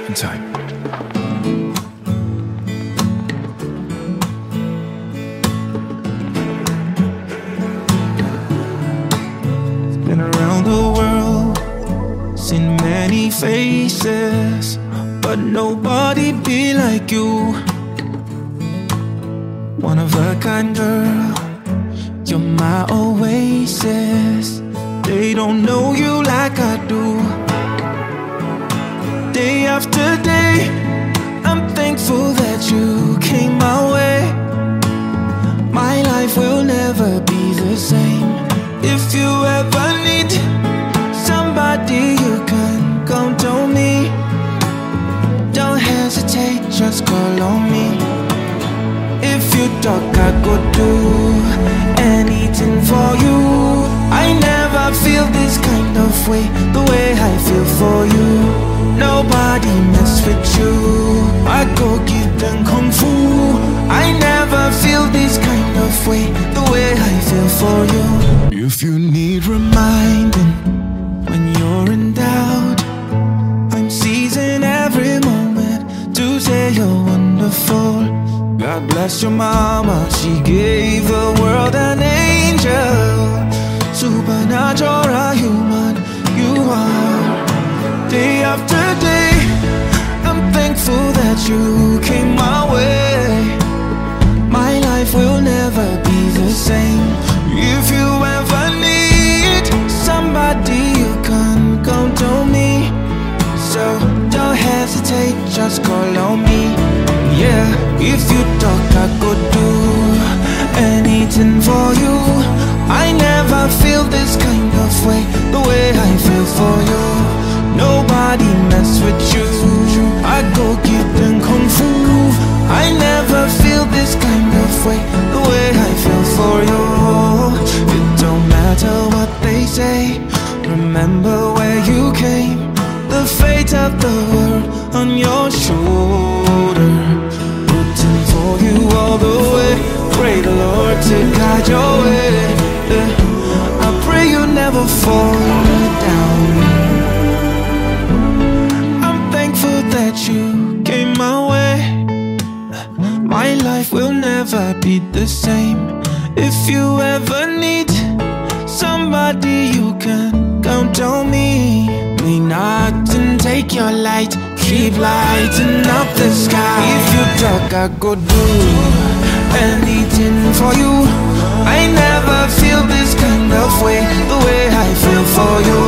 in time. Been around the world, seen many faces, but nobody be like you. One of a kind girl, you're my oasis. They don't know you like I do. Day after day, I'm thankful that you came my way. My life will never be the same. If you ever need somebody, you can come to me. Don't hesitate, just call on me. If you talk, I could do anything for you. I never feel this kind of way, the way I feel for you. Nobody mess with you. I go give them kung fu. I never feel this kind of way, the way I feel for you. If you need reminding when you're in doubt, I'm seizing every moment to say you're wonderful. God bless your mama, she gave the world an angel. Supernatural human, you are. Day after day, I'm thankful that you came my way. My life will never be the same. If you ever need somebody, you can come to me. So don't hesitate, just call on me. Yeah, if you talk, I could do anything for you. I never feel this kind of way, the way I feel for you. Nobody mess with you. I go give them kung fu. I never feel this kind of way, the way I feel for you. It don't matter what they say, remember where you came. The fate of the world on your shoulder, rooting for you all the way. Pray the Lord to guide your way. I pray you never fall down. I'm thankful that you came my way. My life will never be the same. If you ever need somebody, you can count on me. May not take your light, keep lighting up the sky. If you talk, I could do anything for you. I never feel this kind of way, the way I feel for you.